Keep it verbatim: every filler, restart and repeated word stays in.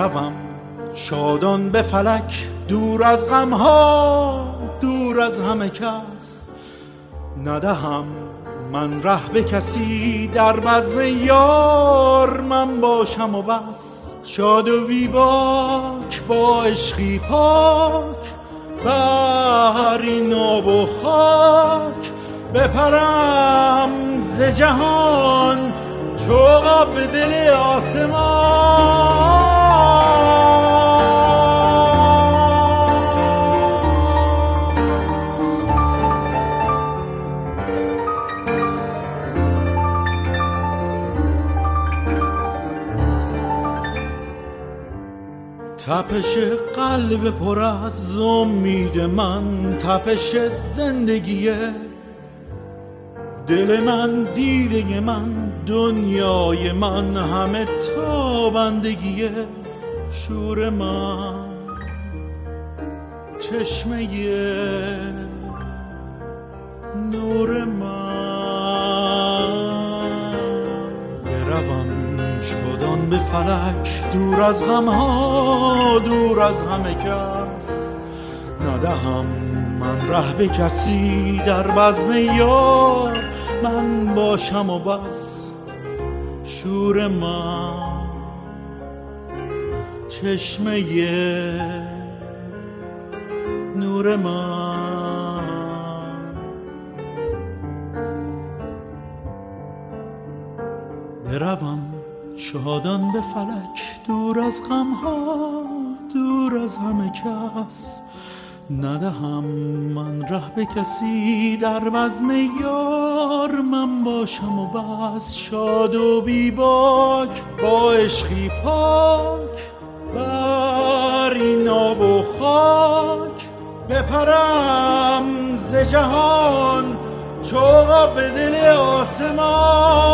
بروم شادان به فلک، دور از غمها، دور از همه کس. ندهم من ره به کسی، در بزم یار من باشم و بس. شاد و بیباک با عشقی پاک، بر این آب و خاک بپرم ز جهان، چوغا به دل آسمان. تپش قلب پر از امید من، تپش زندگیه. دل من دیده من، دنیای من، همه تابندگیه. شور من چشمه نور من. بروم شادان به فلک، دور از غمها، دور از همه کس. ندهم من ره به کسی، در بزم یار من باشم و بس. شور من چشمه نور من. بروم شادان به فلک، دور از غمها، دور از همه کس. ندهم من ره به کسی، در بزم یار من باشم و بس. شاد و بیباک با عشقی پاک، بر این آب و خاک بپرم ز جهان، چوغا به دل آسمان.